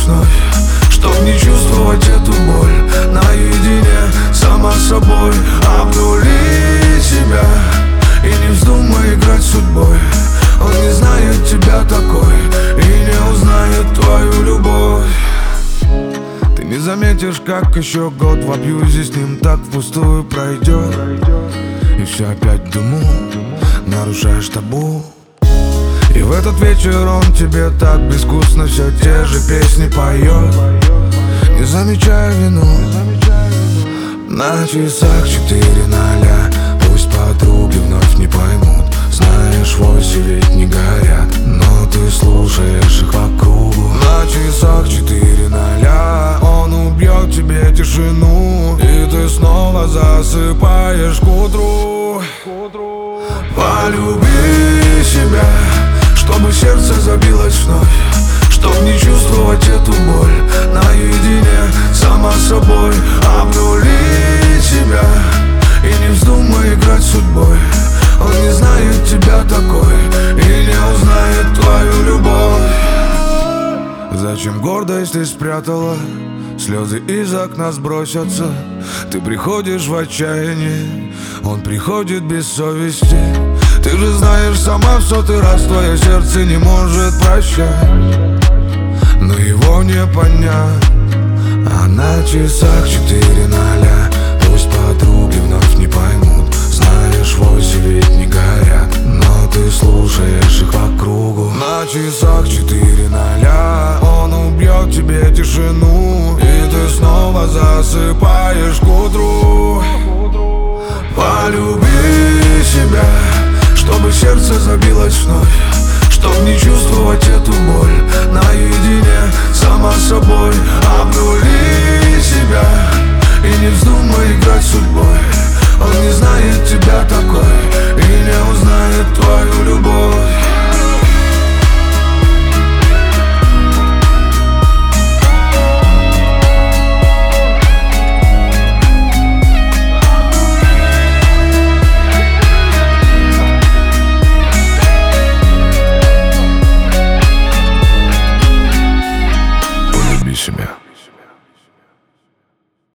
вновь, чтоб не чувствовать эту боль. Наедине, сама с собой, обнули себя и не вздумай играть с судьбой. Он не знает тебя такой и не узнает твою любовь. Ты не заметишь, как еще год в абьюзе с ним так впустую пройдет. И все опять в дыму, нарушаешь табу. И в этот вечер он тебе так безвкусно все те же песни поет, не замечая вину. На часах 4:00, пусть подруги вновь не поймут. Знаешь, вовсе ведь не горят, но ты слушаешь их по кругу. На часах 4:00, он убьет тебе тишину, и ты снова засыпаешь к утру. Полюби себя, чтобы сердце забилось вновь, чтоб не чувствовать эту боль. Наедине, сама с собой, обнули себя и не вздумай играть с судьбой. Он не знает тебя такой и не узнает твою любовь. Зачем гордость ты спрятала? Слезы из окна сбросятся. Ты приходишь в отчаяние, он приходит без совести. Ты же знаешь сама в 100-й раз, твое сердце не может прощать, но его не понять. А на часах 4:00, пусть подруги вновь не поймут. Знаешь, вовсе ведь не горят, но ты слушаешь их по кругу. На часах 4:00, он убьет тебе тишину, и ты снова засыпаешь к утру. Полюби себя, чтобы сердце забилось вновь, чтоб не чувствовать эту